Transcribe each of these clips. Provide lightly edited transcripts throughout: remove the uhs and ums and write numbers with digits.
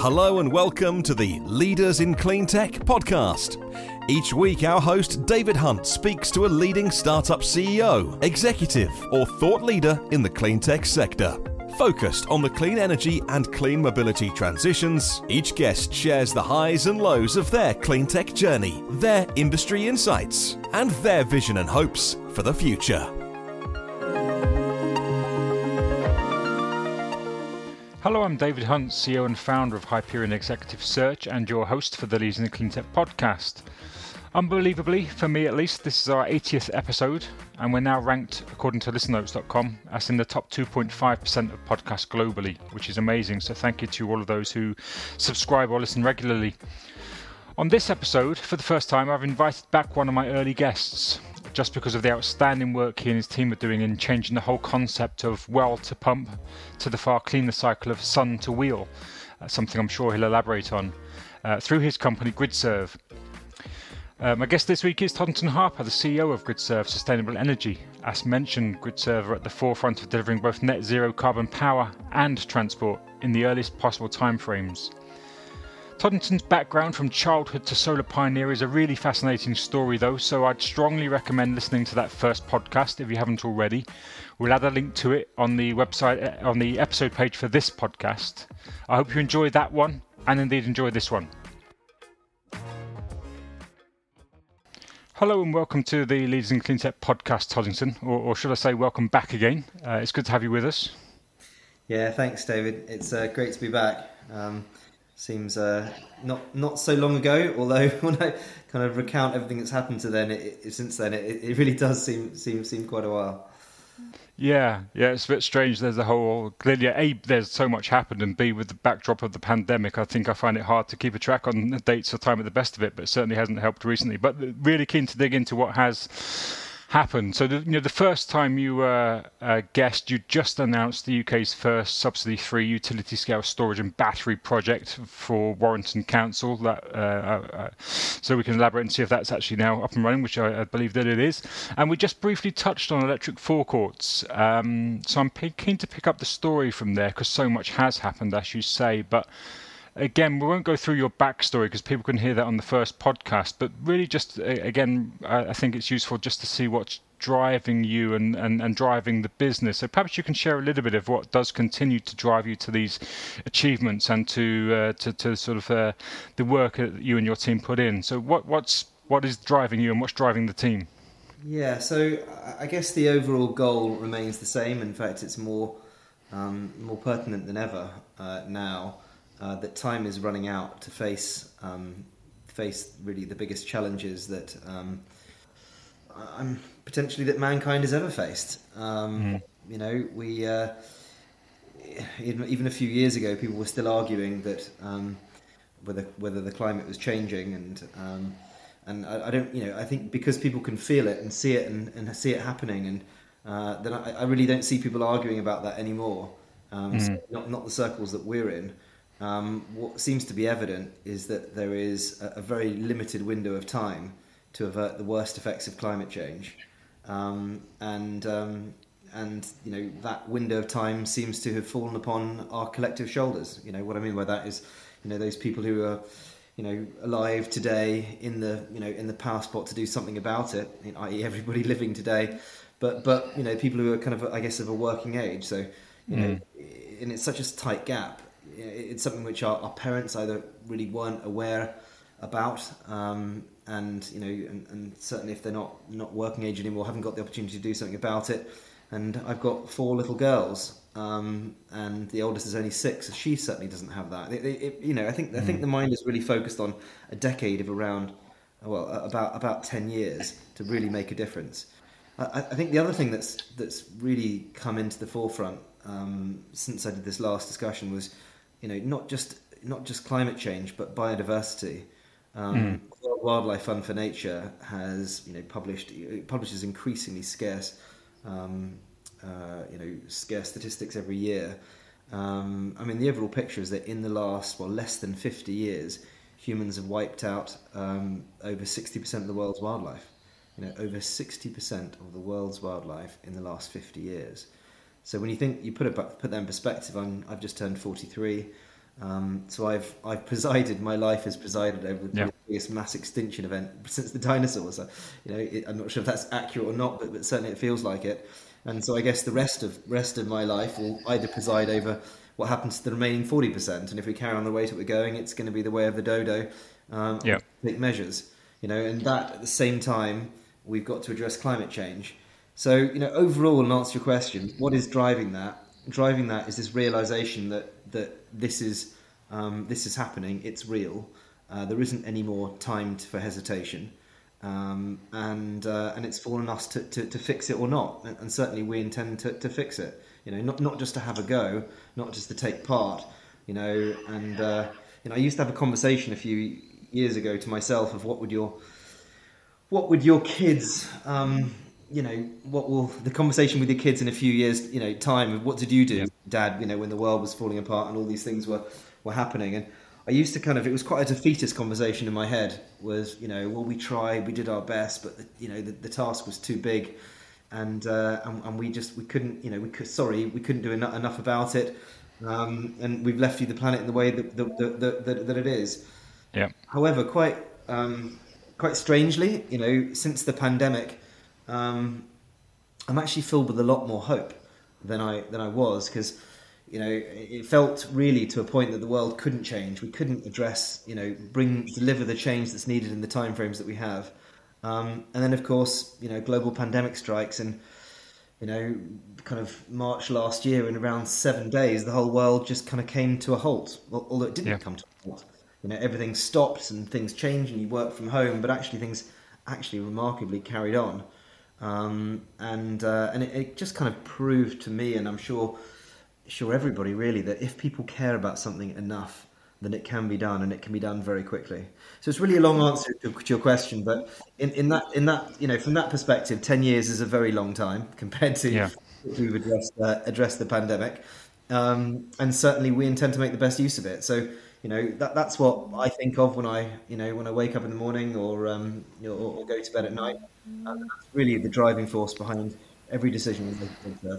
Hello and welcome to the Leaders in Clean Tech podcast. Each week our host David Hunt speaks to a leading startup CEO, executive or thought leader in the clean tech sector. Focused on the clean energy and clean mobility transitions, each guest shares the highs and lows of their clean tech journey, their industry insights, and their vision and hopes for the future. Hello, I'm David Hunt, CEO and founder of Hyperion Executive Search and your host for the Leaders in the Clean Tech podcast. Unbelievably, for me at least, this is our 80th episode, and we're now ranked, according to listennotes.com, as in the top 2.5% of podcasts globally, which is amazing. So thank you to all of those who subscribe or listen regularly. On this episode, for the first time, I've invited back one of my early guests, just because of the outstanding work he and his team are doing in changing the whole concept of well to pump to the far cleaner cycle of sun to wheel, something I'm sure he'll elaborate on, through his company GridServe. My guest this week is Toddington Harper, the CEO of GridServe Sustainable Energy. As mentioned, GridServe are at the forefront of delivering both net zero carbon power and transport in the earliest possible timeframes. Toddington's background from childhood to solar pioneer is a really fascinating story though, so I'd strongly recommend listening to that first podcast if you haven't already. We'll add a link to it on the website, on the episode page for this podcast. I hope you enjoy that one and indeed enjoy this one. Hello and welcome to the Leaders in Clean Tech podcast, Toddington, or should I say welcome back again. It's good to have you with us. Yeah, thanks David. It's great to be back. Seems not so long ago, although when I kind of recount everything that's happened since then, it really does seem quite a while. Yeah, it's a bit strange. There's clearly, A, there's so much happened, and B, with the backdrop of the pandemic, I think I find it hard to keep a track on the dates or time at the best of it, but it certainly hasn't helped recently. But really keen to dig into what has happened. So, the first time you were a guest, you just announced the UK's first subsidy-free utility-scale storage and battery project for Warrington Council. So we can elaborate and see if that's actually now up and running, which I believe that it is. And we just briefly touched on electric forecourts. So I'm keen to pick up the story from there because so much has happened, as you say. But again, we won't go through your backstory because people can hear that on the first podcast, but really just, again, I think it's useful just to see what's driving you and driving the business. So perhaps you can share a little bit of what does continue to drive you to these achievements and to sort of the work that you and your team put in. So what is driving you and what's driving the team? Yeah, so I guess the overall goal remains the same. In fact, it's more pertinent than ever now. That time is running out to face really the biggest challenges that potentially that mankind has ever faced. You know, we even a few years ago, people were still arguing that whether the climate was changing, and I don't, I think because people can feel it and see it and see it happening, and then I really don't see people arguing about that anymore. So not the circles that we're in. What seems to be evident is that there is a very limited window of time to avert the worst effects of climate change, and that window of time seems to have fallen upon our collective shoulders. What I mean by that is, those people who are, alive today in the power spot to do something about it, i.e. everybody living today, but people who are kind of, I guess, of a working age. So and it's such a tight gap. It's something which our parents either really weren't aware about, and certainly if they're not working age anymore, haven't got the opportunity to do something about it. And I've got 4 little girls, and the oldest is only 6, so she certainly doesn't have that. I think the mind is really focused on a decade of about 10 years to really make a difference. I think the other thing that's really come into the forefront since I did this last discussion was, not just climate change, but biodiversity. World Wildlife Fund for Nature has, publishes increasingly scarce, scarce statistics every year. The overall picture is that in the last, less than 50 years, humans have wiped out over 60% of the world's wildlife. Over 60% of the world's wildlife in the last 50 years. So when you put that in perspective, I've just turned 43. So I've presided. My life has presided over the biggest mass extinction event since the dinosaurs. I'm not sure if that's accurate or not, but certainly it feels like it. And so I guess the rest of my life will either preside over what happens to the remaining 40%. And if we carry on the rate that we're going, it's going to be the way of the dodo. Take measures, and that at the same time we've got to address climate change. So overall, and answer your question, what is driving that? Driving that is this realization that this is happening. It's real. There isn't any more time for hesitation, and it's fallen us to fix it or not. And certainly we intend to fix it. Not just to have a go, not just to take part. I used to have a conversation a few years ago to myself of what would your kids what will the conversation with your kids in a few years time, what did you do, Dad, when the world was falling apart and all these things were happening. And I used to it was quite a defeatist conversation in my head, was we tried, we did our best, but the task was too big, and we couldn't we couldn't do enough about it, and we've left you the planet in the way that it is. However, quite strangely, since the pandemic, I'm actually filled with a lot more hope than I was, because it felt really to a point that the world couldn't change. We couldn't address, deliver the change that's needed in the timeframes that we have. And then, of course, global pandemic strikes, and kind of March last year, in around 7 days, the whole world just kind of came to a halt. Although it didn't come to a halt. Everything stopped and things changed, and you work from home, but actually things remarkably carried on. And it just kind of proved to me, and I'm sure everybody really, that if people care about something enough, then it can be done, and it can be done very quickly. So it's really a long answer to your question, but in that from that perspective, 10 years is a very long time compared to if we've addressed the pandemic, and certainly we intend to make the best use of it. So that's what I think of when I wake up in the morning or go to bed at night. That's really the driving force behind every decision we make.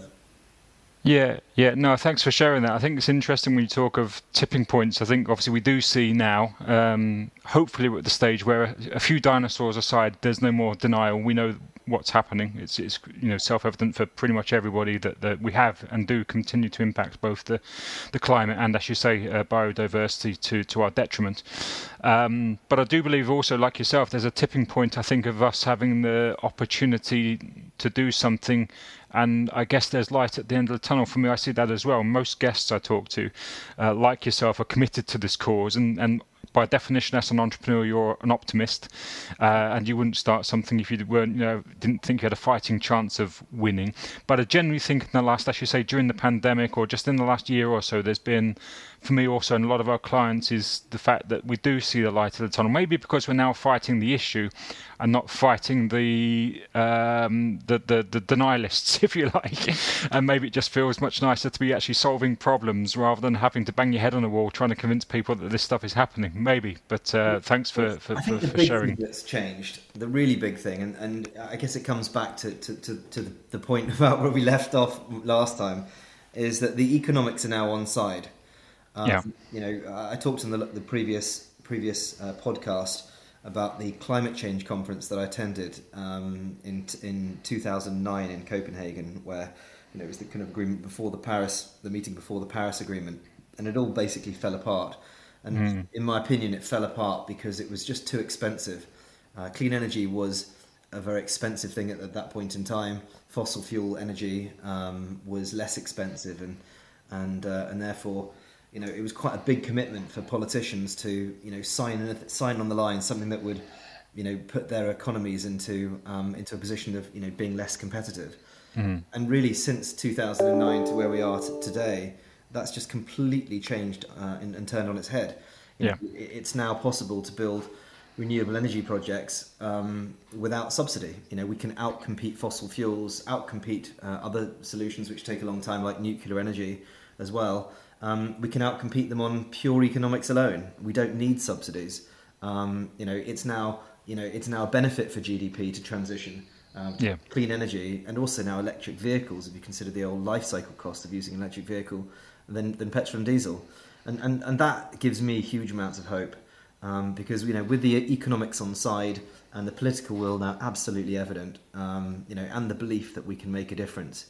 No, thanks for sharing that. I think it's interesting when you talk of tipping points. I think obviously we do see now, hopefully we're at the stage where a few dinosaurs aside, there's no more denial. We know what's happening. It's self-evident for pretty much everybody that we have and do continue to impact both the climate and, as you say, biodiversity to our detriment. But I do believe also, like yourself, there's a tipping point, I think, of us having the opportunity to do something. And I guess there's light at the end of the tunnel. For me, I see that as well. Most guests I talk to, like yourself, are committed to this cause, and by definition, as an entrepreneur, you're an optimist, and you wouldn't start something if you didn't think you had a fighting chance of winning. But I generally think in the last, as you say, during the pandemic or just in the last year or so, there's been, for me also, and a lot of our clients, is the fact that we do see the light of the tunnel. Maybe because we're now fighting the issue and not fighting the denialists, if you like. And maybe it just feels much nicer to be actually solving problems rather than having to bang your head on a wall trying to convince people that this stuff is happening. Maybe, but thanks for the big sharing. Thing that's changed, the really big thing, and I guess it comes back to the point about where we left off last time, is that the economics are now on side. I talked in the previous podcast about the climate change conference that I attended in 2009 in Copenhagen, where it was the kind of agreement before the meeting before the Paris Agreement, and it all basically fell apart. And in my opinion, it fell apart because it was just too expensive. Clean energy was a very expensive thing at that point in time. Fossil fuel energy was less expensive, and therefore, it was quite a big commitment for politicians to, sign on the line something that would, put their economies into a position of, being less competitive. And really, since 2009 to where we are today, that's just completely changed and turned on its head. It's now possible to build renewable energy projects without subsidy. We can outcompete fossil fuels, outcompete other solutions which take a long time, like nuclear energy as well. We can outcompete them on pure economics alone. We don't need subsidies. It's now a benefit for GDP to transition clean energy, and also now electric vehicles. If you consider the old life cycle cost of using an electric vehicle, than petrol and diesel. and that gives me huge amounts of hope, because with the economics on side and the political will now absolutely evident, and the belief that we can make a difference,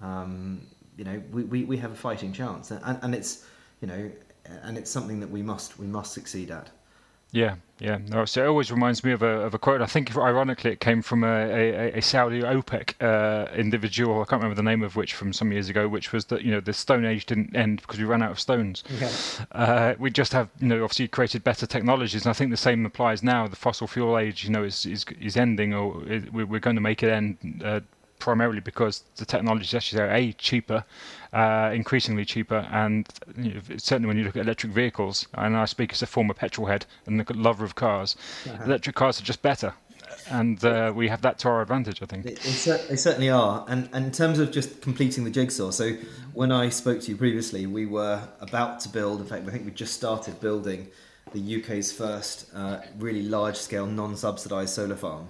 we have a fighting chance, and it's and it's something that we must succeed at. Yeah. No, so it always reminds me of a quote. I think, ironically, it came from a Saudi OPEC individual. I can't remember the name of which, from some years ago, which was that the Stone Age didn't end because we ran out of stones. Yeah. We just have obviously created better technologies, and I think the same applies now. The fossil fuel age is ending, or we're going to make it end. Primarily because the technology is actually cheaper, increasingly cheaper, and certainly when you look at electric vehicles, and I speak as a former petrol head and a lover of cars, electric cars are just better, and we have that to our advantage, I think. They certainly are, and in terms of just completing the jigsaw, so when I spoke to you previously, we were about to build, in fact I think we just started building the UK's first really large-scale non-subsidised solar farm.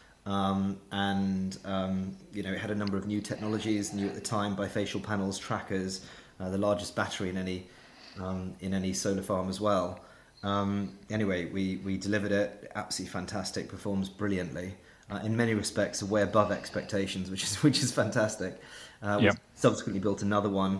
It had a number of new technologies, new at the time, bifacial panels, trackers, the largest battery in any solar farm as well. Anyway, we delivered it, absolutely fantastic, performs brilliantly. In many respects, way above expectations, which is fantastic. We subsequently built another one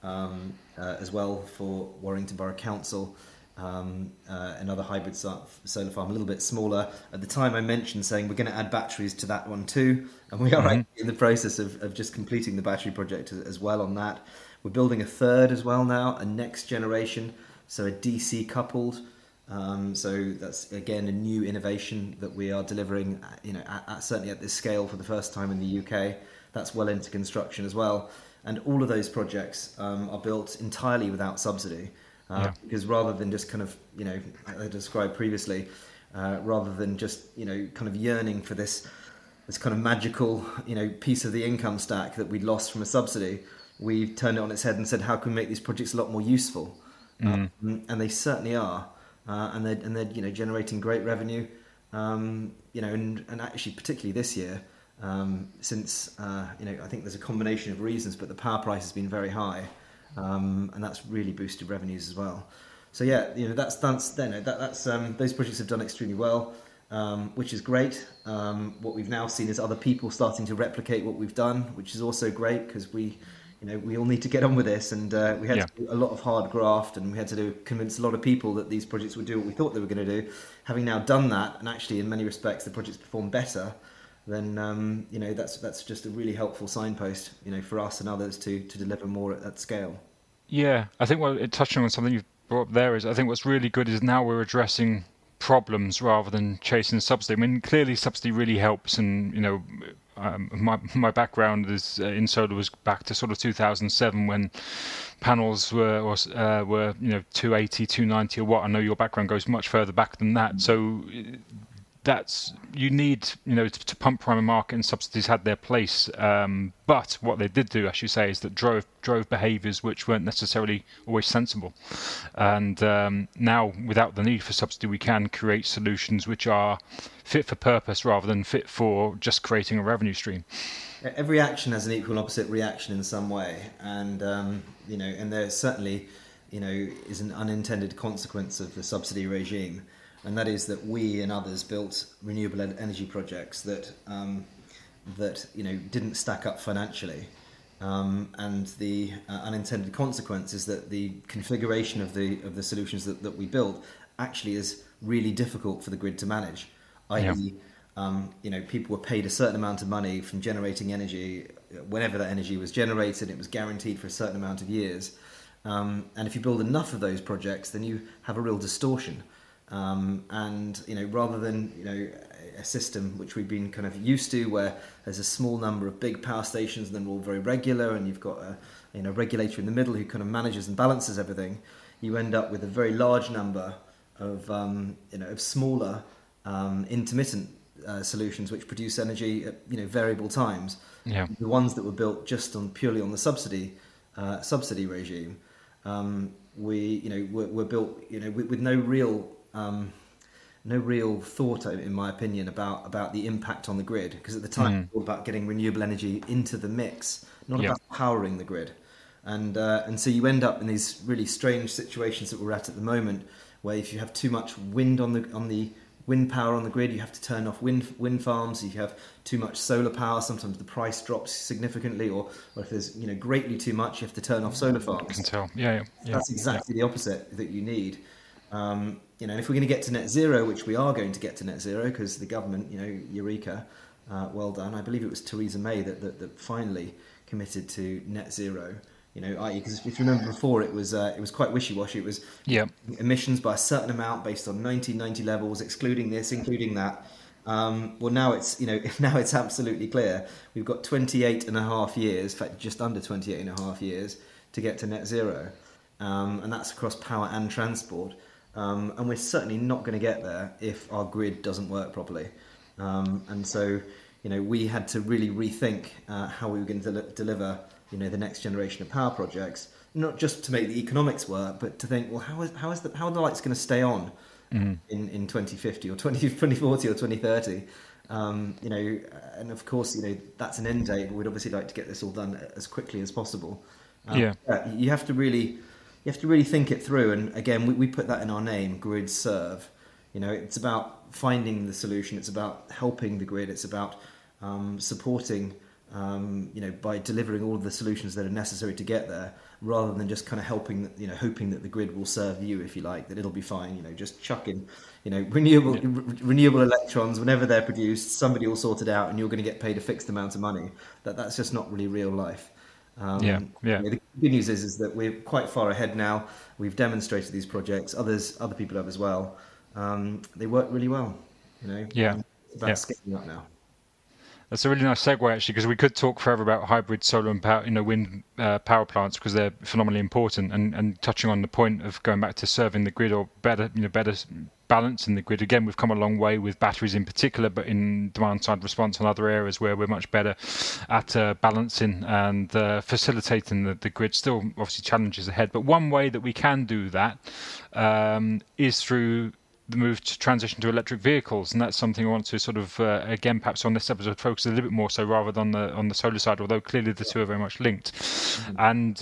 as well for Warrington Borough Council. Another hybrid solar farm, a little bit smaller. At the time I mentioned saying we're going to add batteries to that one too, and we are in the process of just completing the battery project as well on that. We're building a third as well now, a next generation, so a DC coupled. So that's again a new innovation that we are delivering, certainly at this scale for the first time in the UK. That's well into construction as well, and all of those projects are built entirely without subsidy. Because rather than just kind of, I described previously, rather than just, kind of yearning for this kind of magical, piece of the income stack that we'd lost from a subsidy, we turned it on its head and said, how can we make these projects a lot more useful? And they certainly are. And they're generating great revenue, and actually particularly this year, since, I think there's a combination of reasons, but the power price has been very high. And that's really boosted revenues as well. So those projects have done extremely well, which is great. What we've now seen is other people starting to replicate what we've done, which is also great because we all need to get on with this, and we had to do a lot of hard graft, and we had to convince a lot of people that these projects would do what we thought they were going to do. Having now done that, and actually in many respects the projects perform better, then that's just a really helpful signpost, for us and others to deliver more at scale. Yeah, I think touching on something you've brought up there is, I think what's really good is now we're addressing problems rather than chasing subsidy. I mean, clearly subsidy really helps, and my background is in solar was back to sort of 2007 when panels were 280, 290 a watt. I know your background goes much further back than that, so that's you need to pump prime market, and subsidies had their place, but what they did do, as you say, is that drove behaviours which weren't necessarily always sensible, and now without the need for subsidy we can create solutions which are fit for purpose rather than fit for just creating a revenue stream. Every action has an equal and opposite reaction in some way, and and there certainly is an unintended consequence of the subsidy regime. And that is that we and others built renewable energy projects that didn't stack up financially, and the unintended consequence is that the configuration of the solutions that we built actually is really difficult for the grid to manage. I.e., people were paid a certain amount of money from generating energy whenever that energy was generated. It was guaranteed for a certain amount of years, and if you build enough of those projects, then you have a real distortion. Rather than a system which we've been kind of used to, where there's a small number of big power stations and they're all very regular, and you've got a regulator in the middle who kind of manages and balances everything, you end up with a very large number of of smaller intermittent solutions which produce energy at variable times. Yeah. The ones that were built just purely on the subsidy regime, were built with no real thought, in my opinion, about the impact on the grid, because at the time it was all about getting renewable energy into the mix, not about powering the grid. And so you end up in these really strange situations that we're at the moment, where if you have too much wind on the wind power on the grid, you have to turn off wind farms. If you have too much solar power, sometimes the price drops significantly, or if there's greatly too much, you have to turn off solar farms. I can tell. Yeah. That's exactly the opposite that you need. And if we're going to get to net zero, which we are going to get to net zero, because the government, Eureka, well done. I believe it was Theresa May that finally committed to net zero. Because if you remember before, it was quite wishy-washy. It was emissions by a certain amount based on 1990 levels, excluding this, including that. Well, now it's absolutely clear. We've got 28 and a half years, in fact, just under 28 and a half years to get to net zero, and that's across power and transport. And we're certainly not going to get there if our grid doesn't work properly. And so, we had to really rethink how we were going to deliver the next generation of power projects, not just to make the economics work, but to think, well, how are the lights going to stay on in 2050 or 2040 or 2030? And of course, that's an end date, but we'd obviously like to get this all done as quickly as possible. You have to really think it through. And again, we put that in our name, Grid Serve. It's about finding the solution. It's about helping the grid. It's about supporting by delivering all of the solutions that are necessary to get there, rather than just kind of hoping that the grid will serve you, if you like, that it'll be fine. Just chuck in, renewable electrons whenever they're produced. Somebody will sort it out, and you're going to get paid a fixed amount of money. That's just not really real life. The good news is that we're quite far ahead now. We've demonstrated these projects. Other people have as well. They work really well. It's about scaling up now. That's a really nice segue, actually, because we could talk forever about hybrid solar and power, wind power plants, because they're phenomenally important. And touching on the point of going back to serving the grid, or better balance in the grid. Again, we've come a long way with batteries in particular, but in demand side response and other areas where we're much better at balancing and facilitating the grid. Still, obviously, challenges ahead. But one way that we can do that is through the move to transition to electric vehicles, and that's something I want to sort of again, perhaps on this episode, focus a little bit more so, rather than on the solar side, although clearly the two are very much linked. And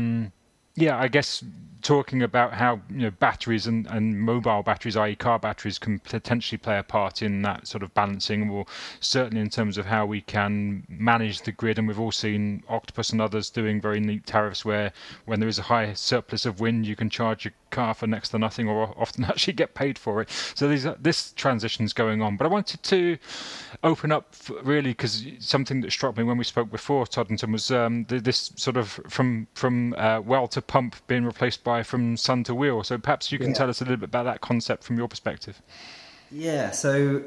I guess talking about how batteries and mobile batteries, i.e. car batteries, can potentially play a part in that sort of balancing, or certainly in terms of how we can manage the grid. And we've all seen Octopus and others doing very neat tariffs where, when there is a high surplus of wind, you can charge your car for next to nothing, or often actually get paid for it. So this transition's going on. But I wanted to open up really, because something that struck me when we spoke before, Toddington, was this sort of from well to pump being replaced by from sun to wheel. So perhaps you can tell us a little bit about that concept from your perspective. Yeah, so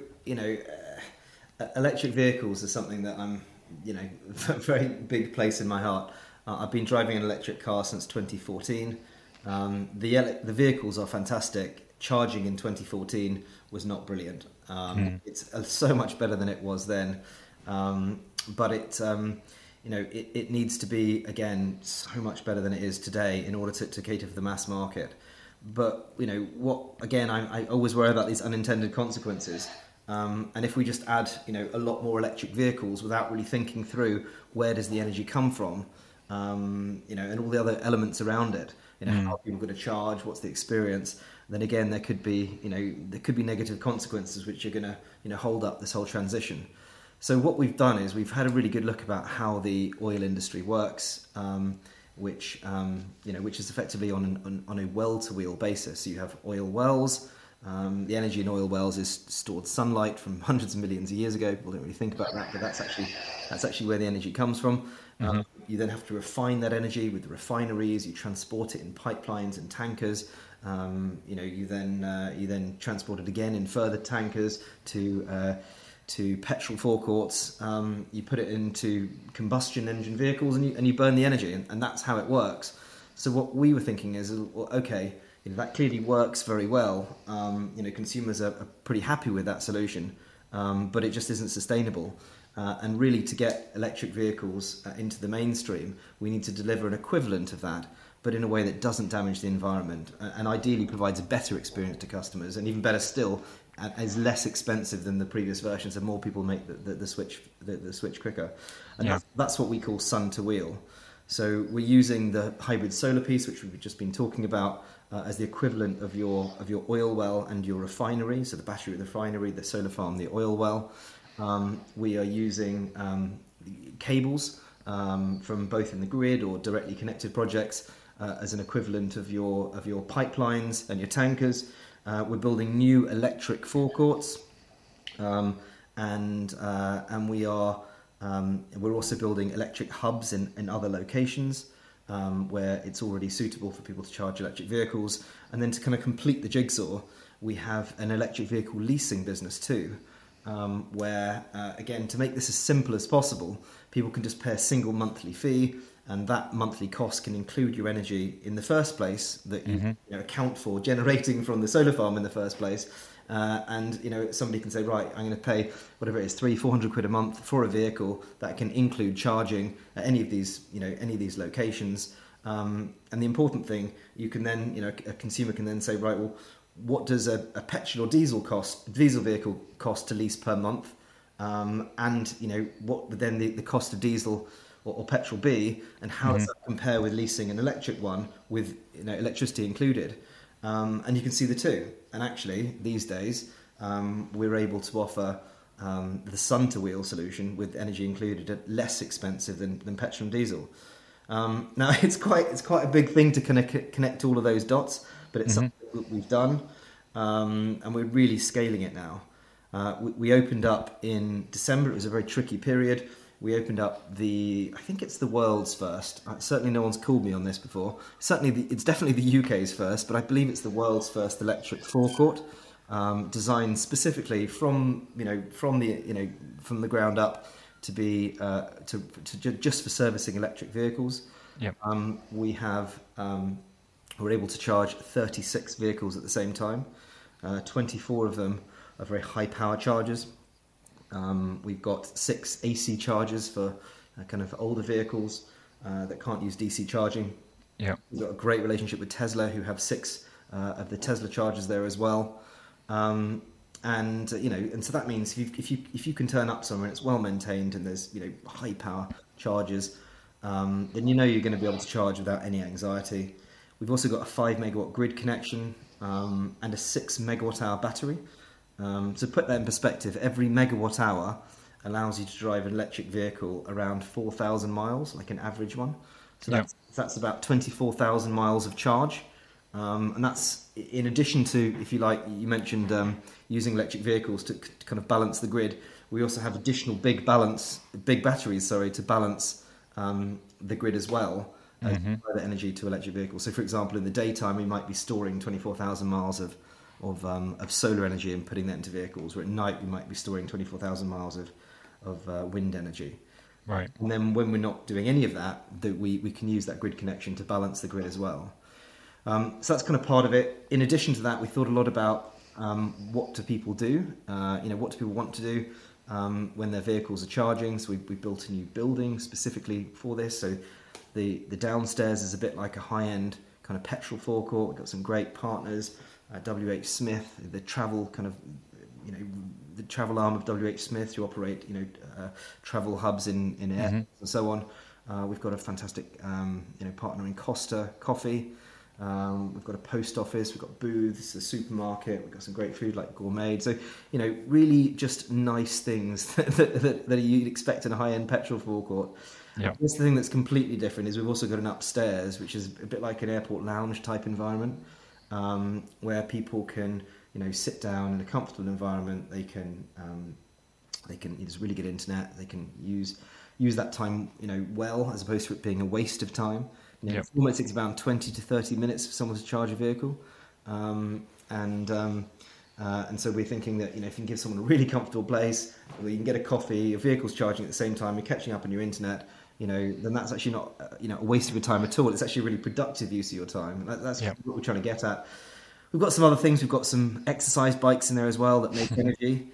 electric vehicles are something that I'm a very big place in my heart. I've been driving an electric car since 2014. The vehicles are fantastic. Charging in 2014 was not brilliant. It's so much better than it was then, but it needs to be, again, so much better than it is today in order to cater for the mass market. But I always worry about these unintended consequences. And if we just add a lot more electric vehicles without really thinking through where does the energy come from, and all the other elements around it, how are people going to charge, what's the experience, then again there could be negative consequences which are going to hold up this whole transition. So what we've done is we've had a really good look about how the oil industry works, which is effectively on a well-to-wheel basis. So you have oil wells. The energy in oil wells is stored sunlight from hundreds of millions of years ago. People don't really think about that, but that's actually where the energy comes from. You then have to refine that energy with the refineries. You transport it in pipelines and tankers. You then transport it again in further tankers to petrol forecourts. You put it into combustion engine vehicles, and you burn the energy, and that's how it works. So what we were thinking is, well, okay, that clearly works very well. Consumers are pretty happy with that solution, but it just isn't sustainable. And really, to get electric vehicles into the mainstream, we need to deliver an equivalent of that, but in a way that doesn't damage the environment, and ideally provides a better experience to customers, and even better still, is less expensive than the previous versions, and more people make the switch quicker. And that's what we call sun to wheel. So we're using the hybrid solar piece, which we've just been talking about, as the equivalent of your oil well and your refinery. So the battery of the refinery, the solar farm, the oil well. We are using cables from both in the grid or directly connected projects as an equivalent of your pipelines and your tankers. We're building new electric forecourts, and we're also building electric hubs in other locations where it's already suitable for people to charge electric vehicles. And then to kind of complete the jigsaw, we have an electric vehicle leasing business too, where again, to make this as simple as possible, people can just pay a single monthly fee, and that monthly cost can include your energy in the first place that you account for generating from the solar farm in the first place. And somebody can say, right, I'm going to pay whatever it is, £300-400 a month for a vehicle that can include charging at any of these locations. And the important thing, you can then, a consumer can then say, right, well, what does a petrol or diesel vehicle cost to lease per month? And what would then the cost of diesel or petrol be, and how does that compare with leasing an electric one with electricity included? And you can see the two. And actually, these days, we're able to offer the sun to wheel solution with energy included at less expensive than petrol and diesel. Now, it's quite a big thing to connect all of those dots, but it's something that we've done, and we're really scaling it now. We opened up in December. It was a very tricky period. We opened up I think it's the world's first. Certainly no one's called me on this before. It's definitely the UK's first, but I believe it's the world's first electric forecourt, designed specifically from the ground up to be just for servicing electric vehicles. Yep. We're able to charge 36 vehicles at the same time. 24 of them are very high power chargers. We've got 6 AC chargers for kind of older vehicles that can't use DC charging. Yeah, we've got a great relationship with Tesla, who have 6 of the Tesla chargers there as well. And so that means if you can turn up somewhere and it's well maintained and there's high power chargers, then you're going to be able to charge without any anxiety. We've also got a 5 megawatt grid connection and a 6 megawatt hour battery. To put that in perspective, every megawatt hour allows you to drive an electric vehicle around 4,000 miles, like an average one. So that's about 24,000 miles of charge. And that's in addition to, if you like, you mentioned using electric vehicles to kind of balance the grid. We also have additional big batteries, to balance the grid as well, and provide energy to electric vehicles. So, for example, in the daytime, we might be storing 24,000 miles of solar energy and putting that into vehicles, where at night we might be storing 24,000 miles of wind energy. Right. And then when we're not doing any of that, we can use that grid connection to balance the grid as well. So that's kind of part of it. In addition to that, we thought a lot about what do people do? What do people want to do when their vehicles are charging? So we built a new building specifically for this. So the downstairs is a bit like a high-end kind of petrol forecourt. We've got some great partners. WH Smith, the travel kind of, the travel arm of WH Smith, who operate, travel hubs in airports and so on. We've got a fantastic, partner in Costa Coffee. We've got a post office. We've got booths, a supermarket. We've got some great food like Gourmet. So, really just nice things that you'd expect in a high-end petrol forecourt. Yeah. This the thing that's completely different is we've also got an upstairs, which is a bit like an airport lounge type environment. Where people can, sit down in a comfortable environment. They can just really get internet. They can use that time, well, as opposed to it being a waste of time. It almost takes about 20 to 30 minutes for someone to charge a vehicle, and so we're thinking that if you can give someone a really comfortable place where you can get a coffee, your vehicle's charging at the same time, you're catching up on your internet. Then that's actually not, a waste of your time at all. It's actually a really productive use of your time. That's what we're trying to get at. We've got some other things. We've got some exercise bikes in there as well that make energy.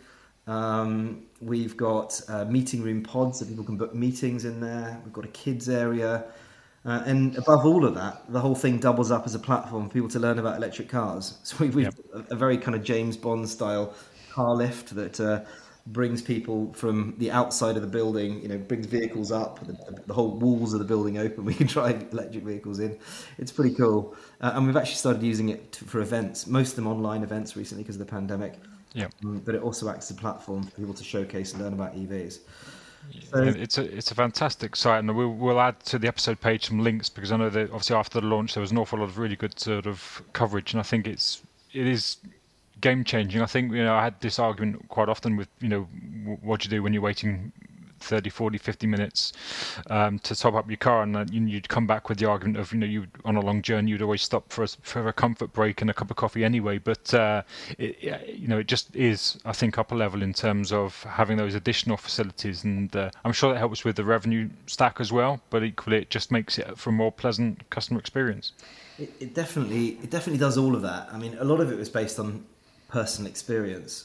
We've got meeting room pods so people can book meetings in there. We've got a kids area. And above all of that, the whole thing doubles up as a platform for people to learn about electric cars. So we've a very kind of James Bond style car lift that brings people from the outside of the building, brings vehicles up, the whole walls of the building open. We can drive electric vehicles in. It's pretty cool. And we've actually started using it for events, most of them online events recently because of the pandemic. Yeah. But it also acts as a platform for people to showcase and learn about EVs. So, it's a fantastic site, and we'll add to the episode page some links, because I know that obviously after the launch there was an awful lot of really good sort of coverage, and I think it is game changing. I think I had this argument quite often with what do you do when you're waiting 30, 40, 50 minutes to top up your car, and you'd come back with the argument of you on a long journey you'd always stop for a comfort break and a cup of coffee anyway. But it just is, I think, upper level in terms of having those additional facilities, and I'm sure that helps with the revenue stack as well. But equally, it just makes it for a more pleasant customer experience. It definitely does all of that. I mean, a lot of it was based on personal experience.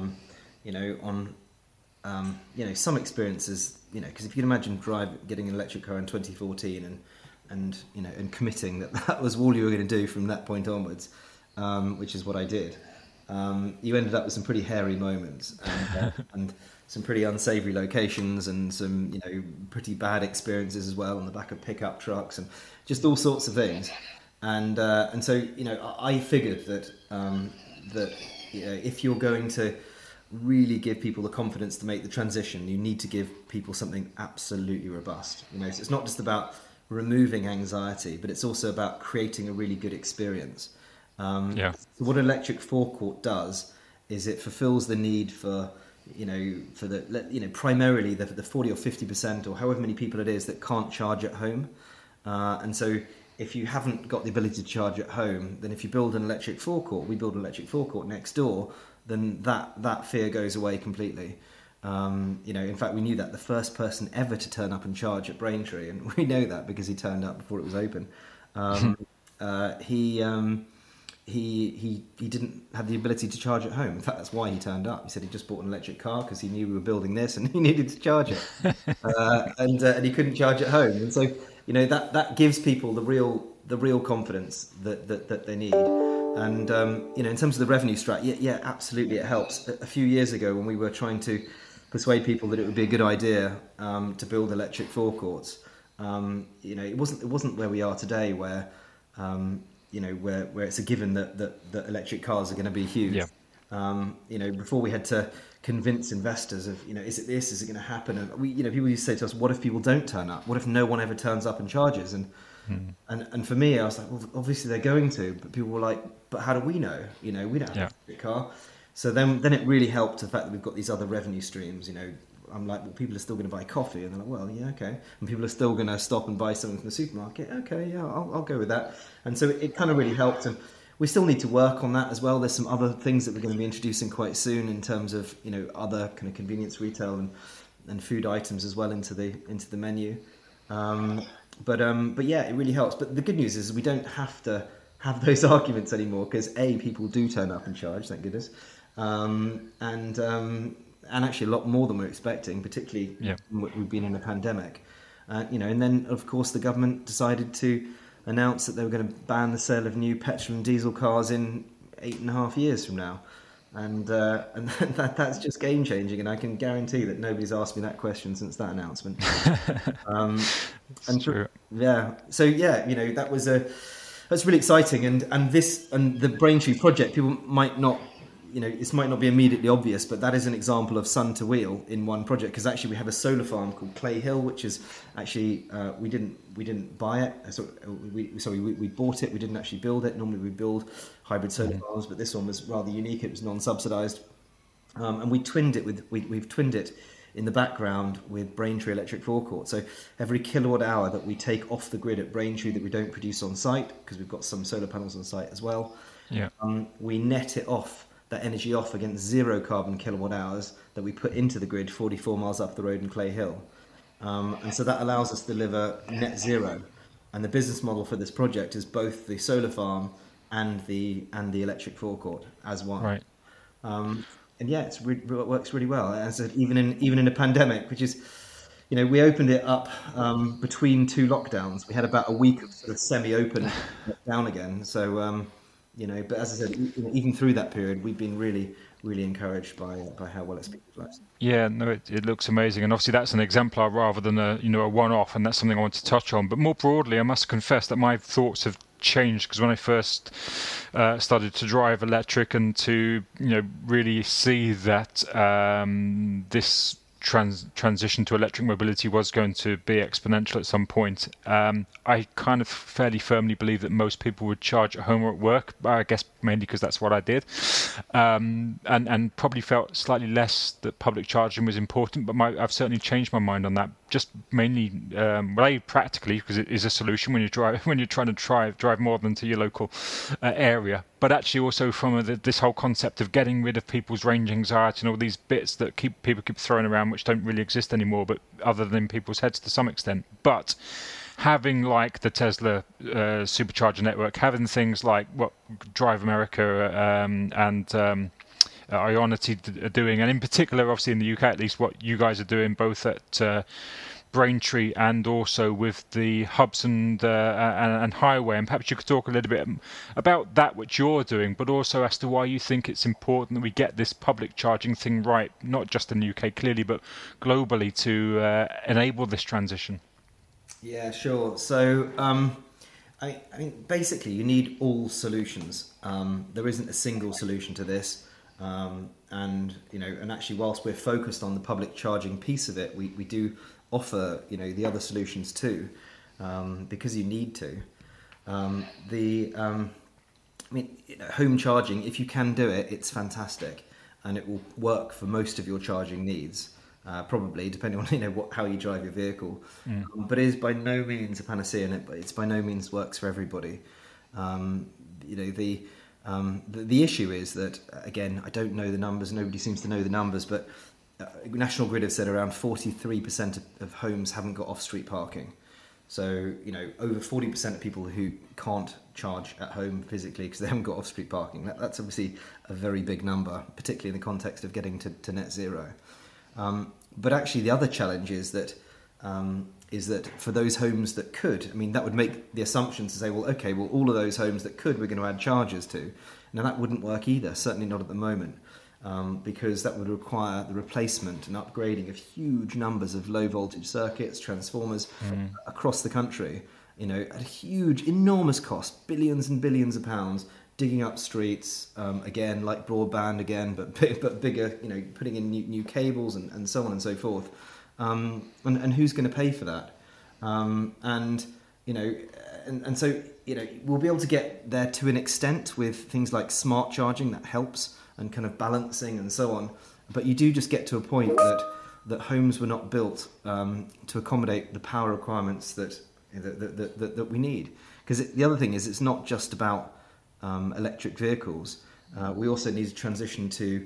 Some experiences, because if you can imagine getting an electric car in 2014 and committing that was all you were going to do from that point onwards, which is what I did. You ended up with some pretty hairy moments and some pretty unsavory locations and some, pretty bad experiences as well on the back of pickup trucks and just all sorts of things. And so, I figured that if you're going to really give people the confidence to make the transition, you need to give people something absolutely robust. So it's not just about removing anxiety, but it's also about creating a really good experience. So what an electric forecourt does is it fulfills the need for primarily the 40 or 50% or however many people it is that can't charge at home. And so if you haven't got the ability to charge at home, then if you build an electric forecourt, we build an electric forecourt next door, then that fear goes away completely. In fact, we knew that the first person ever to turn up and charge at Braintree, and we know that because he turned up before it was open. He didn't have the ability to charge at home. In fact, that's why he turned up. He said he just bought an electric car because he knew we were building this and he needed to charge it, and he couldn't charge at home. And so that gives people the real confidence that they need. And in terms of the revenue strat, yeah, absolutely, it helps. A few years ago, when we were trying to persuade people that it would be a good idea to build electric forecourts, it wasn't where we are today, where it's a given that electric cars are going to be huge. Yeah. Before we had to convince investors of, is it this? Is it going to happen? And people used to say to us, what if people don't turn up? What if no one ever turns up and charges? And for me, I was like, well, obviously they're going to, but people were like, but how do we know? We don't have an electric car. So then it really helped the fact that we've got these other revenue streams. I'm like, well, people are still going to buy coffee, and they're like, well, yeah, okay. And people are still going to stop and buy something from the supermarket. Okay, yeah, I'll go with that. And so it kind of really helped. And we still need to work on that as well. There's some other things that we're going to be introducing quite soon in terms of other kind of convenience retail and food items as well into the menu. But yeah, it really helps. But the good news is we don't have to have those arguments anymore, because people do turn up and charge, thank goodness, and actually a lot more than we're expecting, particularly when we've been in a pandemic. And then of course the government decided to announce that they were going to ban the sale of new petrol and diesel cars in 8.5 years from now. And that's just game changing, and I can guarantee that nobody's asked me that question since that announcement. True. Yeah. So yeah, that's really exciting, and the Braintree project, people might not, this might not be immediately obvious, but that is an example of sun to wheel in one project, because actually we have a solar farm called Clay Hill, which is actually we didn't buy it. We bought it. We didn't actually build it. Normally we build hybrid solar farms, but this one was rather unique. It was non-subsidized, and we've twinned it in the background with Braintree Electric Forecourt. So every kilowatt hour that we take off the grid at Braintree that we don't produce on site, because we've got some solar panels on site as well, we net it off, that energy off, against 0 carbon kilowatt hours that we put into the grid 44 miles up the road in Clay Hill. And so that allows us to deliver net zero. And the business model for this project is both the solar farm and the electric forecourt as one. Right. And yeah, it works really well. As even in a pandemic, which is, we opened it up between 2 lockdowns. We had about a week of sort of semi-open down again. So, but as I said, even through that period, we've been really, really encouraged by how well it's been utilized. Yeah, no, it looks amazing, and obviously that's an exemplar rather than a one-off, and that's something I want to touch on. But more broadly, I must confess that my thoughts have changed, because when I first started to drive electric and to really see that this transition to electric mobility was going to be exponential at some point, I kind of fairly firmly believe that most people would charge at home or at work. I guess mainly because that's what I did, and probably felt slightly less that public charging was important. But I've certainly changed my mind on that. Just mainly, practically, because it is a solution when you're trying to drive more than to your local area. But actually also from this whole concept of getting rid of people's range anxiety and all these bits that people keep throwing around, which don't really exist anymore, but other than in people's heads to some extent. But having like the Tesla supercharger network, having things like what Drive America and Ionity are doing, and in particular, obviously in the UK at least, what you guys are doing both at Braintree and also with the hubs and highway, and perhaps you could talk a little bit about that, which you're doing, but also as to why you think it's important that we get this public charging thing right, not just in the UK clearly, but globally, to enable this transition. Yeah, sure. So I mean, basically, you need all solutions. There isn't a single solution to this. And actually, whilst we're focused on the public charging piece of it, we do offer the other solutions too, because you need to. Home charging, if you can do it, it's fantastic, and it will work for most of your charging needs. Probably depending on how you drive your vehicle, but it is by no means a panacea, and it's by no means works for everybody. The issue is that, again, I don't know the numbers, nobody seems to know the numbers, but National Grid have said around 43% of homes haven't got off-street parking. So, over 40% of people who can't charge at home physically because they haven't got off-street parking. That's obviously a very big number, particularly in the context of getting to net zero. But actually the other challenge is that for those homes that could, that would make the assumption to say, well, all of those homes that could, we're going to add chargers to. Now that wouldn't work either, certainly not at the moment, because that would require the replacement and upgrading of huge numbers of low voltage circuits, transformers across the country, at a huge, enormous cost, billions and billions of pounds, digging up streets, again, like broadband again, but bigger, putting in new cables and so on and so forth. And who's going to pay for that? So we'll be able to get there to an extent with things like smart charging that helps and kind of balancing and so on. But you do just get to a point that homes were not built to accommodate the power requirements that we need. Because the other thing is, it's not just about electric vehicles. We also need to transition to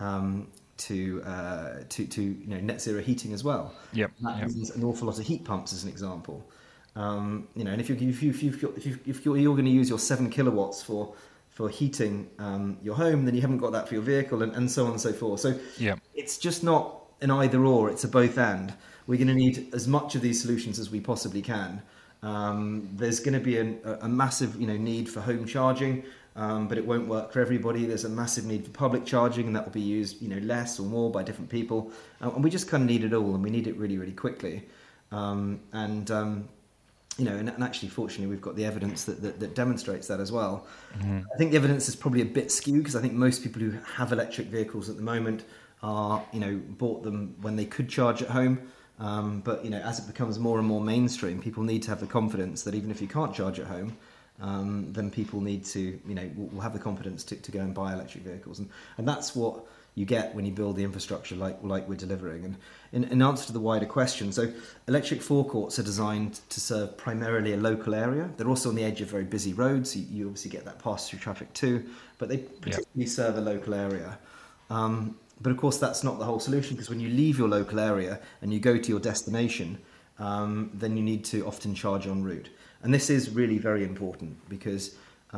net zero heating as well. That means an awful lot of heat pumps, as an example. And if you're going to use your 7 kilowatts for heating your home, then you haven't got that for your vehicle, and so on and so forth. So it's just not an either or; it's a both and. We're going to need as much of these solutions as we possibly can. There's going to be a massive need for home charging. But it won't work for everybody. There's a massive need for public charging, and that will be used, less or more by different people. And we just kind of need it all, and we need it really, really quickly. And actually, fortunately, we've got the evidence that demonstrates that as well. Mm-hmm. I think the evidence is probably a bit skewed, because I think most people who have electric vehicles at the moment are, bought them when they could charge at home. But as it becomes more and more mainstream, people need to have the confidence that even if you can't charge at home, then people need to, will have the confidence to go and buy electric vehicles. And that's what you get when you build the infrastructure like we're delivering. And in answer to the wider question, so electric forecourts are designed to serve primarily a local area. They're also on the edge of very busy roads. You obviously get that pass-through traffic too, but they particularly serve a local area. But of course, that's not the whole solution, because when you leave your local area and you go to your destination, then you need to often charge en route. And this is really very important, because,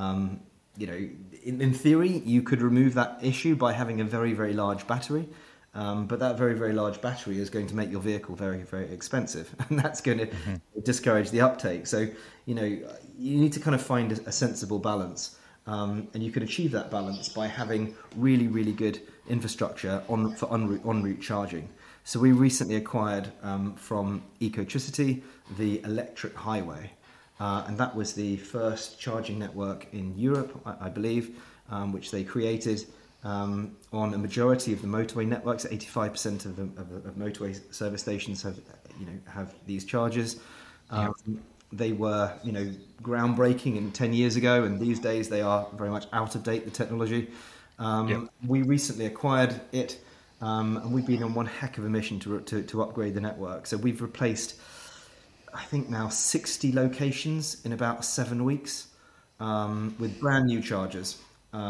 in theory, you could remove that issue by having a very, very large battery. But that very, very large battery is going to make your vehicle very, very expensive. And that's going to discourage the uptake. So, you need to kind of find a sensible balance. And you can achieve that balance by having really, really good infrastructure for en route charging. So we recently acquired from Ecotricity the Electric Highway, and that was the first charging network in Europe, I believe, which they created on a majority of the motorway networks. 85% of motorway service stations have these chargers. They were, groundbreaking 10 years ago, and these days they are very much out of date, the technology. We recently acquired it, and we've been on one heck of a mission to upgrade the network. So we've replaced, I think now 60 locations in about 7 weeks with brand new chargers.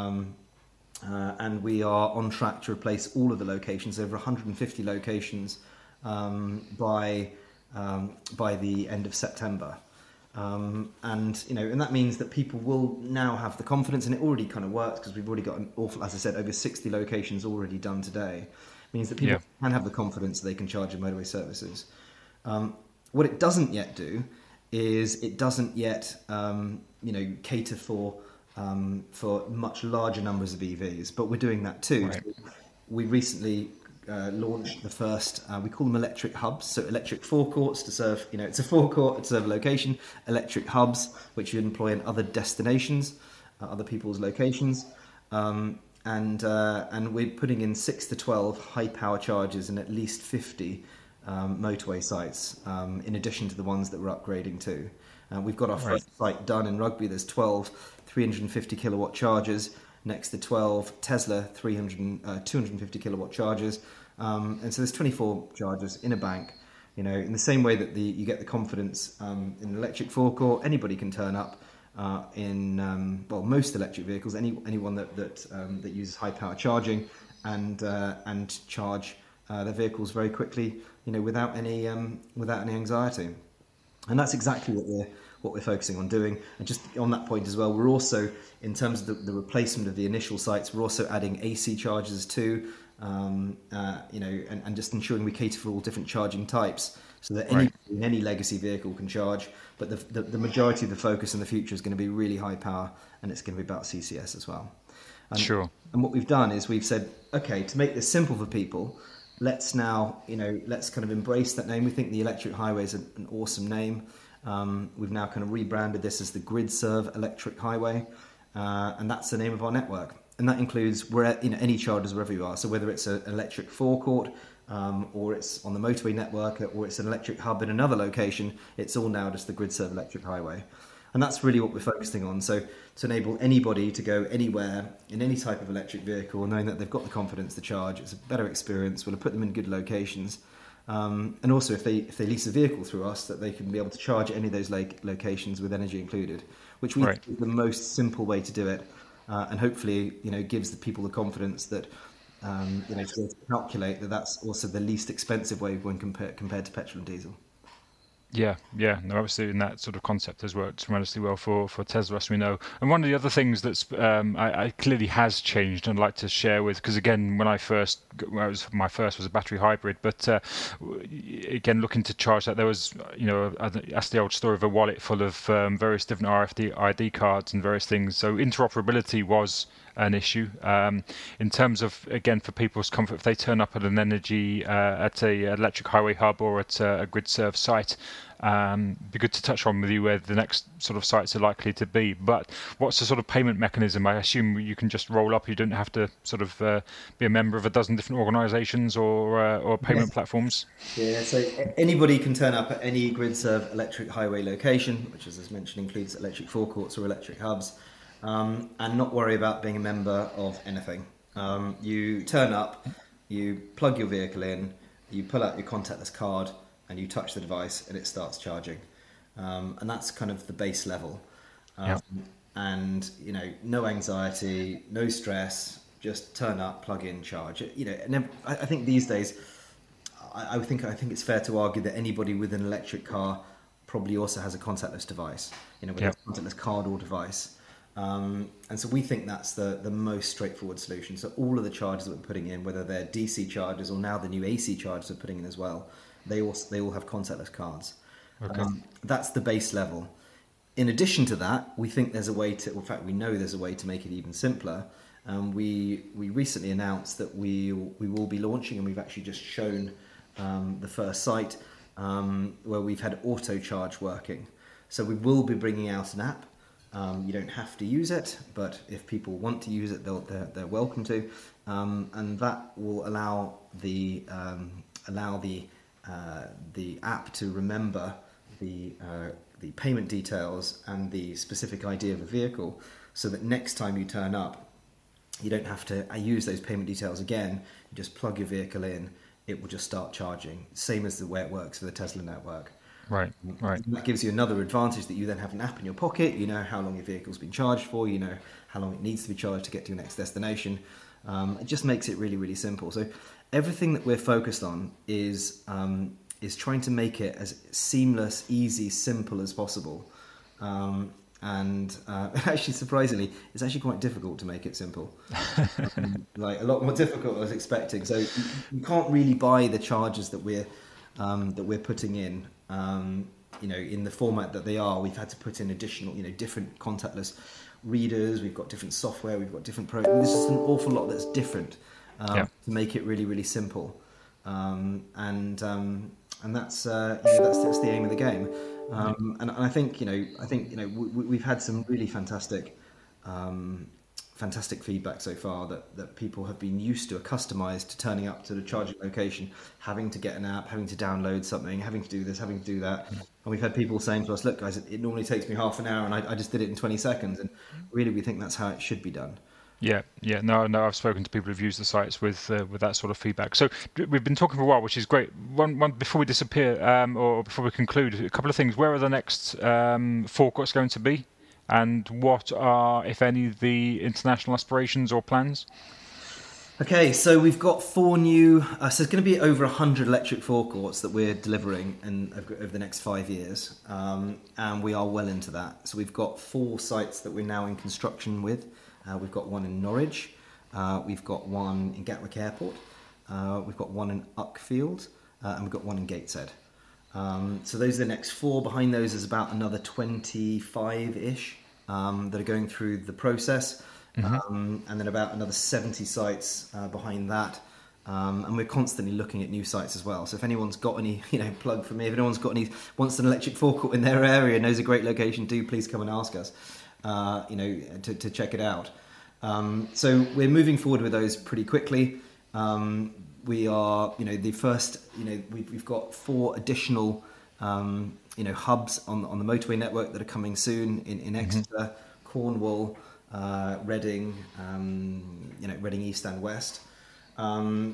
And we are on track to replace all of the locations, over 150 locations, by the end of September. And that means that people will now have the confidence, and it already kind of works because we've already got as I said, over 60 locations already done today. It means that people can have the confidence that they can charge in motorway services. What it doesn't yet do is it doesn't yet, cater for much larger numbers of EVs, but we're doing that too. Right. So we recently launched the first, we call them electric hubs, so electric forecourts to serve, it's a forecourt to serve a location, electric hubs, which you employ in other destinations, other people's locations, and we're putting in 6 to 12 high power chargers in at least 50 motorway sites, in addition to the ones that we're upgrading to. We've got our first site done in Rugby. There's 12 350 kilowatt chargers next to 12 Tesla 250 kilowatt chargers. And so there's 24 chargers in a bank. In the same way that you get the confidence in an electric forecourt, anybody can turn up in most electric vehicles, anyone that uses high power charging, and charge their vehicles very quickly, without any anxiety. And that's exactly what we're focusing on doing. And just on that point as well, we're also, in terms of the replacement of the initial sites, we're also adding AC chargers too, and just ensuring we cater for all different charging types, so that any legacy vehicle can charge. But the majority of the focus in the future is going to be really high power, and it's going to be about CCS as well. And what we've done is we've said, okay, to make this simple for people, let's now, let's kind of embrace that name. We think the Electric Highway is an awesome name. We've now kind of rebranded this as the GridServe Electric Highway, and that's the name of our network. And that includes any chargers wherever you are. So whether it's an electric forecourt, or it's on the motorway network, or it's an electric hub in another location, it's all now just the GridServe Electric Highway. And that's really what we're focusing on. So to enable anybody to go anywhere in any type of electric vehicle, knowing that they've got the confidence to charge, it's a better experience. We'll put them in good locations. And also, if they lease a vehicle through us, that they can be able to charge at any of those locations with energy included, which we think is the most simple way to do it, and hopefully, gives the people the confidence that, to calculate that that's also the least expensive way when compared to petrol and diesel. Yeah, no, obviously, in that sort of concept has worked tremendously well for Tesla, as we know. And one of the other things that's I clearly has changed, and I'd like to share with, because again, my first was a battery hybrid, but again, looking to charge that, there was, that's the old story of a wallet full of various different RFID cards and various things. So interoperability was an issue in terms of, again, for people's comfort, if they turn up at an energy at a electric highway hub or at a GridServe site. Be good to touch on with you where the next sort of sites are likely to be. But what's the sort of payment mechanism? I assume you can just roll up. You don't have to sort of be a member of a dozen different organisations or payment platforms. Yeah, so anybody can turn up at any GridServe electric highway location, which, as mentioned, includes electric forecourts or electric hubs, and not worry about being a member of anything. You turn up, you plug your vehicle in, you pull out your contactless card, and you touch the device and it starts charging. And that's kind of the base level. And, no anxiety, no stress, just turn up, plug in, charge. And I think these days, I think it's fair to argue that anybody with an electric car probably also has a contactless device, whether it's a contactless card or device. And so we think that's the most straightforward solution. So all of the chargers that we're putting in, whether they're DC chargers or now the new AC chargers we're putting in as well, they all have contactless cards. Okay. That's the base level. In addition to that, we think there's a way to, in fact, we know there's a way to make it even simpler. We recently announced that we will be launching, and we've actually just shown the first site where we've had auto charge working. So we will be bringing out an app. You don't have to use it, but if people want to use it, they're welcome to, and that will allow the app to remember the payment details and the specific ID of a vehicle, so that next time you turn up, you don't have to use those payment details again. You just plug your vehicle in, it will just start charging. Same as the way it works for the Tesla network. Right. And that gives you another advantage, that you then have an app in your pocket. You know how long your vehicle's been charged for. You know how long it needs to be charged to get to your next destination. It just makes it really, really simple. So everything that we're focused on is trying to make it as seamless, easy, simple as possible. Actually, surprisingly, it's actually quite difficult to make it simple. Like a lot more difficult than I was expecting. So you can't really buy the chargers that we're putting in. In the format that they are. We've had to put in additional, different contactless readers. We've got different software. We've got different programs. There's just an awful lot that's different to make it really, really simple. And that's the aim of the game. And I think we've had some really fantastic feedback so far that people have been used to, accustomised to turning up to the charging location, having to get an app, having to download something, having to do this, having to do that. And we've had people saying to us, look guys, it normally takes me half an hour and I just did it in 20 seconds. And really, we think that's how it should be done. Yeah. No, I've spoken to people who've used the sites with that sort of feedback. So we've been talking for a while, which is great. One before we disappear, or before we conclude, a couple of things. Where are the next forecourts going to be? And what are, if any, the international aspirations or plans? Okay, so we've got 4 new. So there's going to be over 100 electric forecourts that we're delivering over the next 5 years, and we are well into that. So we've got 4 sites that we're now in construction with. We've got one in Norwich, we've got one in Gatwick Airport, we've got one in Uckfield, and we've got one in Gateshead. So those are the next 4. Behind those is about another 25-ish that are going through the process, and then about another 70 sites behind that. And we're constantly looking at new sites as well. So if anyone's got any, plug for me, if anyone's got any, wants an electric forecourt in their area, knows a great location, do please come and ask us, to check it out. So we're moving forward with those pretty quickly. We are, the first, we've got 4 additional, hubs on the motorway network that are coming soon in Exeter, Cornwall, Reading, Reading East and West. And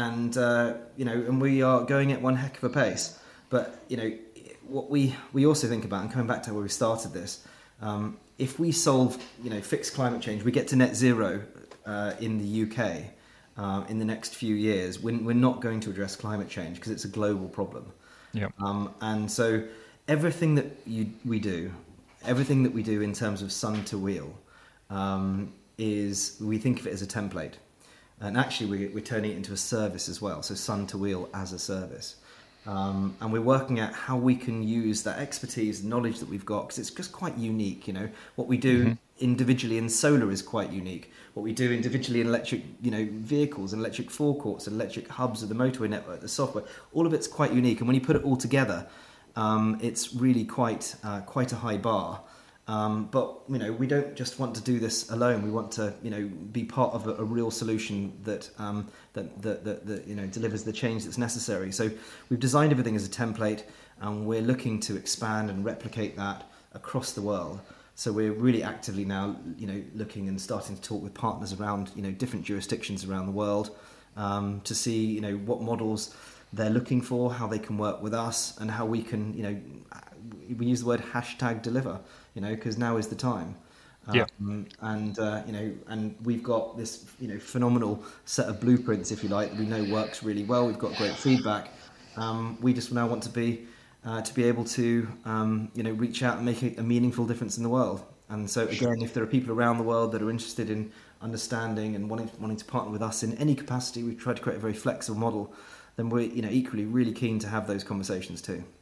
we are going at one heck of a pace. But, what we also think about, and coming back to where we started this, if we solve, fix climate change, we get to net zero in the UK in the next few years, we're not going to address climate change because it's a global problem. Yep. And so everything that we do in terms of sun to wheel, is, we think of it as a template. And actually we're turning it into a service as well. So sun to wheel as a service. And we're working out how we can use that expertise and knowledge that we've got, because it's just quite unique. What we do individually in solar is quite unique. What we do individually in electric, vehicles and electric forecourts and electric hubs of the motorway network, the software, all of it's quite unique. And when you put it all together, it's really quite a high bar. But we don't just want to do this alone. We want to be part of a real solution that delivers the change that's necessary. So we've designed everything as a template, and we're looking to expand and replicate that across the world. So we're really actively now looking and starting to talk with partners around different jurisdictions around the world, to see what models they're looking for, how they can work with us, and how we can we use the word #deliver. Because now is the time. And we've got this, phenomenal set of blueprints, if you like, that we know works really well. We've got great feedback. We just now want to be able to, reach out and make a meaningful difference in the world. And so again, if there are people around the world that are interested in understanding and wanting to partner with us in any capacity, we've tried to create a very flexible model. Then we're, equally really keen to have those conversations too.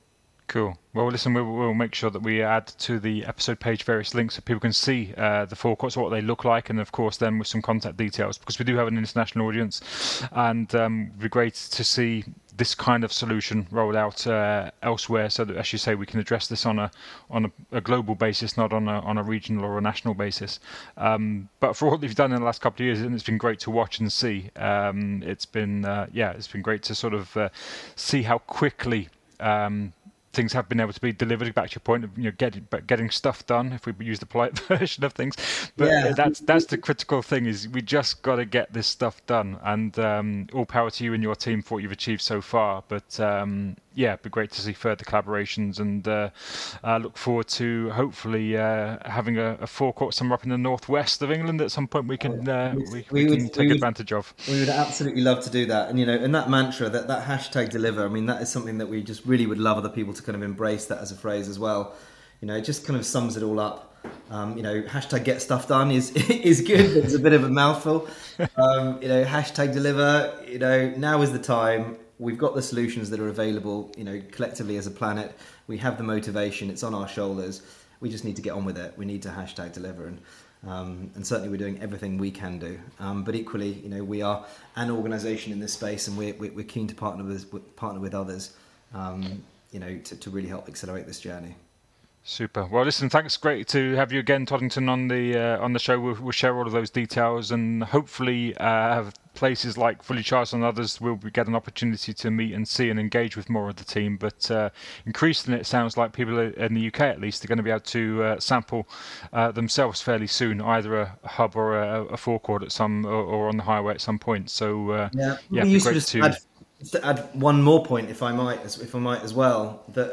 Cool. Well, listen, we'll make sure that we add to the episode page various links so people can see the forecourts, what they look like, and of course then with some contact details, because we do have an international audience, and it'd be great to see this kind of solution rolled out elsewhere, so that, as you say, we can address this on a global basis, not on a regional or a national basis. But for what you've done in the last couple of years, and it's been great to watch and see. It's been great to sort of see how quickly things have been able to be delivered. Back to your point of getting stuff done, if we use the polite version of things. But that's the critical thing, is we just got to get this stuff done. And all power to you and your team for what you've achieved so far. But it'd be great to see further collaborations, and look forward to hopefully having a forecourt somewhere up in the northwest of England at some point we can take advantage of. We would absolutely love to do that. And that mantra, that hashtag deliver, I mean, that is something that we just really would love other people to kind of embrace that as a phrase as well. It just kind of sums it all up. Hashtag get stuff done is good, but it's a bit of a mouthful. Hashtag deliver, now is the time. We've got the solutions that are available, collectively as a planet. We have the motivation. It's on our shoulders. We just need to get on with it. We need to hashtag deliver. And certainly we're doing everything we can do. But equally, we are an organisation in this space, and we're keen to partner with others, to really help accelerate this journey. Super. Well, listen, thanks. Great to have you again, Toddington, on the show. We'll share all of those details, and hopefully have places like Fully Charged and others will get an opportunity to meet and see and engage with more of the team. But increasingly, it sounds like people in the UK, at least, are going to be able to sample themselves fairly soon, either a hub or a forecourt at some or on the highway at some point. So we great to. Just to add one more point, if I might as well, that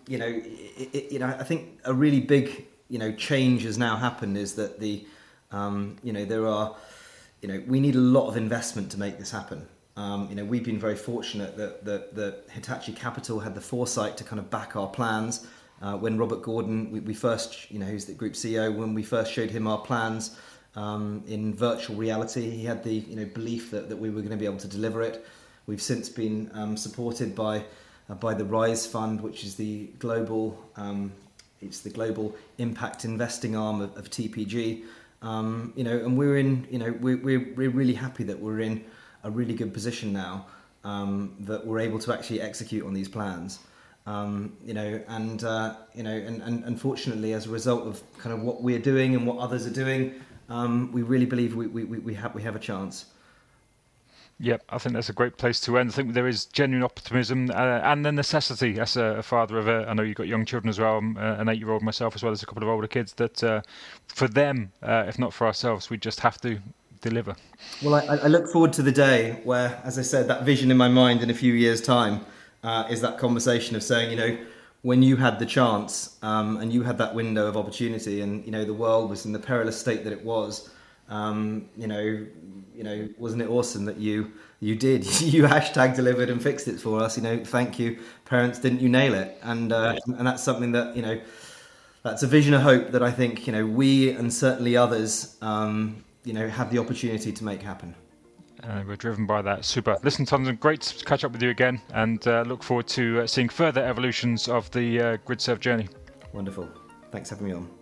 I think a really big change has now happened, is that we need a lot of investment to make this happen. We've been very fortunate that Hitachi Capital had the foresight to kind of back our plans. When Robert Gordon, we first, who's the group CEO, when we first showed him our plans in virtual reality, he had the belief that we were going to be able to deliver it. We've since been supported by the Rise Fund, which is the global impact investing arm of TPG. And we're really happy that we're in a really good position now, that we're able to actually execute on these plans. And unfortunately, as a result of kind of what we're doing and what others are doing, we really believe we have a chance. Yep, I think that's a great place to end. I think there is genuine optimism and the necessity, as a father of I know you've got young children as well, an 8-year-old myself, as well as a couple of older kids, that for them, if not for ourselves, we just have to deliver. Well, I look forward to the day where, as I said, that vision in my mind in a few years' time is that conversation of saying, when you had the chance and you had that window of opportunity, and the world was in the perilous state that it was, wasn't it awesome that you hashtag delivered and fixed it for us? Thank you, parents. Didn't you nail it? And that's something that that's a vision of hope that I think we and certainly others have the opportunity to make happen. We're driven by that. Super. Listen, Tom, great to catch up with you again, and look forward to seeing further evolutions of the GridServe journey. Wonderful. Thanks for having me on.